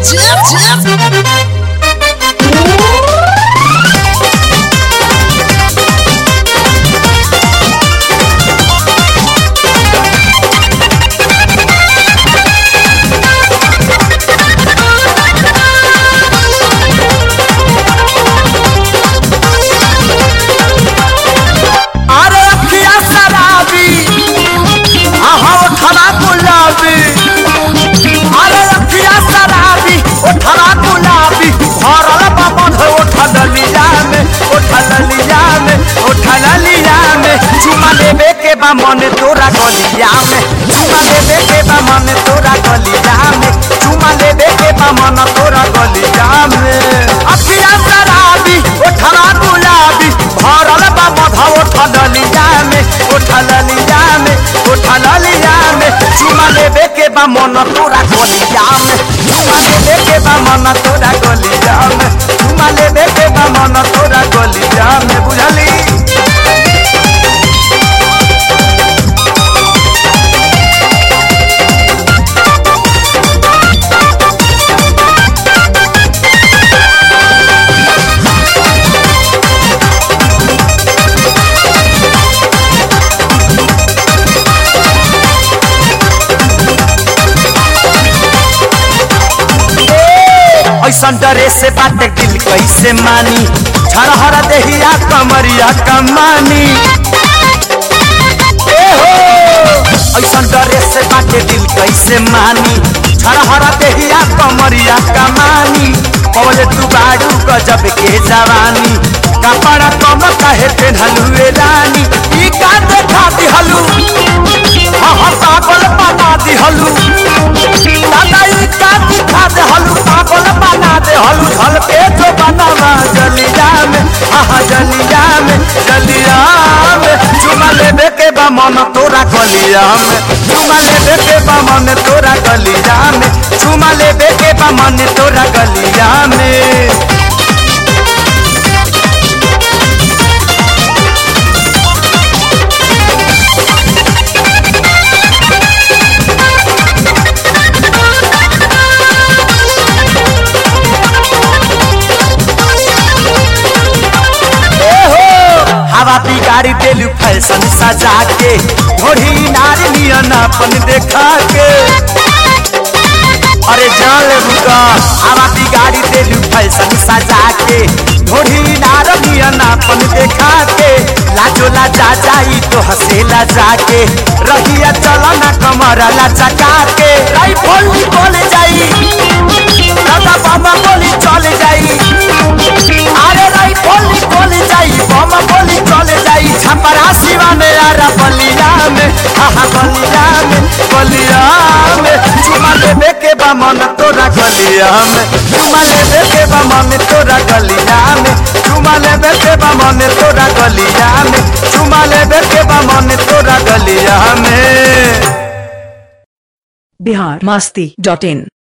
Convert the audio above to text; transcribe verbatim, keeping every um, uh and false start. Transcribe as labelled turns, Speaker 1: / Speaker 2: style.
Speaker 1: मन तोरा गलिया में चुमा लेबे के बा मन तोरा गलिया में चुमा लेबे के बा मन तोरा गलिया में अखिया शराबी ओठरा गुलाबी भरल बा मधा ओठलिया में ओठलिया में ओठलिया में चुमा लेबे के बा मन तोरा गलिया में चुमा लेबे के बा मन तोरा गलिया में चुमा लेबे के बा मन तोरा गलिया में बुझली। ऐसा डरे से बात दिल कैसे मानी छरहरा देहिया कमरिया कमानी ऐसा डरे से बात दिल कैसे मानी छरहरा देहिया कमरिया कमानी पवले तू बाड़ू गजब के जवानी कपड़ा कम कहे पेन्हलुए रानी ई का देखा दिहलू हाँ पागल बना दिहलू दादा ई का दिखा देहलू पागल बना देहलू झल के जो बनावा जलिया में आहा जलिया में जलिया में चुमा लेबे के बा मन तोरा गलिया में चुमा लेबे के बा मन तोरा गलिया में चुमा लेबे के बा मन तोरा गलिया में। हवा बिगाड़ी देलू फैशन सजा के ढोढ़ी नारी नियन अपन देखा के अरे जान ले बुका हवा बिगाड़ी देलू फैशन सजा के ढोढ़ी नारी नियन अपन देखा के लाजो लाजा जाई तो हसेला जाके रहिया चला ना कमरा लचका के राइफल निकल जाई दादा बाबा बोली चल जाई अरे राइफल निकल जाई बाबा बोली चले जाई छपरा सिवा में यारा बलिया में आहा बलिया में बलिया में चुमा लेबे के बा मन तोरा गलिया में चुमा लेबे के बा मन तोरा गलिया में चुमा लेबे के बा मन तोरा गलिया में चुमा लेबे के बा मन तोरा गलिया में।
Speaker 2: बिहार मस्ती डॉट इन।